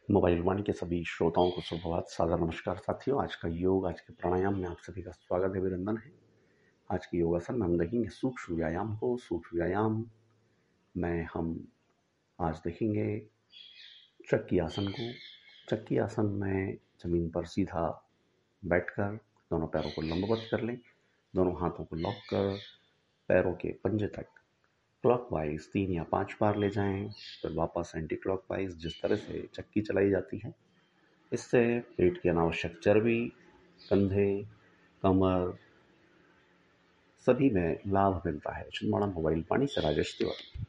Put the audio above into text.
Mobile वाणी के सभी श्रोताओं को सुप्रभात, सादर नमस्कार साथियों। आज का योग, आज के प्राणायाम में आप सभी का स्वागत है, अभिनंदन है। आज के योगासन में हम देखेंगे सूक्ष्म व्यायाम को। सूक्ष्म व्यायाम में हम आज देखेंगे चक्की आसन को। चक्की आसन में जमीन पर सीधा बैठकर दोनों पैरों को लंबवत कर लें। दोनों हाथों को लॉक कर पैरों के पंजे तक क्लॉकवाइज 3 या 5 बार ले जाएं, फिर वापस एंटी क्लॉकवाइज। जिस तरह से चक्की चलाई जाती है, इससे पेट की अनावश्यक चर्बी, कंधे, कमर सभी में लाभ मिलता है। छिंदवाड़ा मोबाइल वाणी से राजेश तिवारी।